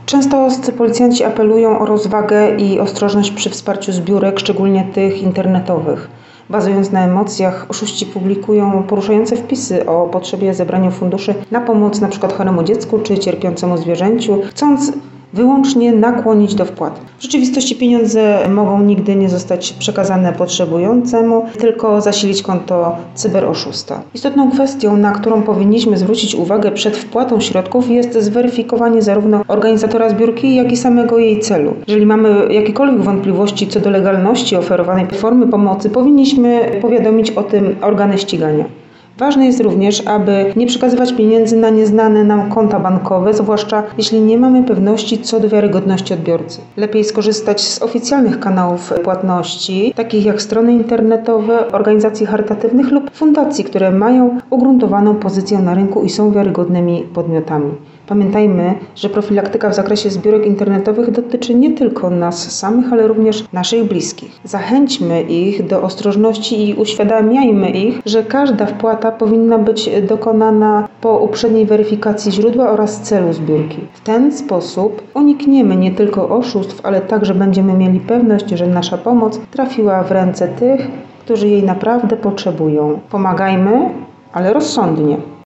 Często policjanci apelują o rozwagę i ostrożność przy wsparciu zbiórek, szczególnie tych internetowych. Bazując na emocjach, oszuści publikują poruszające wpisy o potrzebie zebrania funduszy na pomoc np. choremu dziecku czy cierpiącemu zwierzęciu, chcąc wyłącznie nakłonić do wpłat. W rzeczywistości pieniądze mogą nigdy nie zostać przekazane potrzebującemu, tylko zasilić konto cyberoszusta. Istotną kwestią, na którą powinniśmy zwrócić uwagę przed wpłatą środków, jest zweryfikowanie zarówno organizatora zbiórki, jak i samego jej celu. Jeżeli mamy jakiekolwiek wątpliwości co do legalności oferowanej formy pomocy, powinniśmy powiadomić o tym organy ścigania. Ważne jest również, aby nie przekazywać pieniędzy na nieznane nam konta bankowe, zwłaszcza jeśli nie mamy pewności co do wiarygodności odbiorcy. Lepiej skorzystać z oficjalnych kanałów płatności, takich jak strony internetowe, organizacji charytatywnych lub fundacji, które mają ugruntowaną pozycję na rynku i są wiarygodnymi podmiotami. Pamiętajmy, że profilaktyka w zakresie zbiórek internetowych dotyczy nie tylko nas samych, ale również naszych bliskich. Zachęćmy ich do ostrożności i uświadamiajmy ich, że każda wpłata powinna być dokonana po uprzedniej weryfikacji źródła oraz celu zbiórki. W ten sposób unikniemy nie tylko oszustw, ale także będziemy mieli pewność, że nasza pomoc trafiła w ręce tych, którzy jej naprawdę potrzebują. Pomagajmy, ale rozsądnie.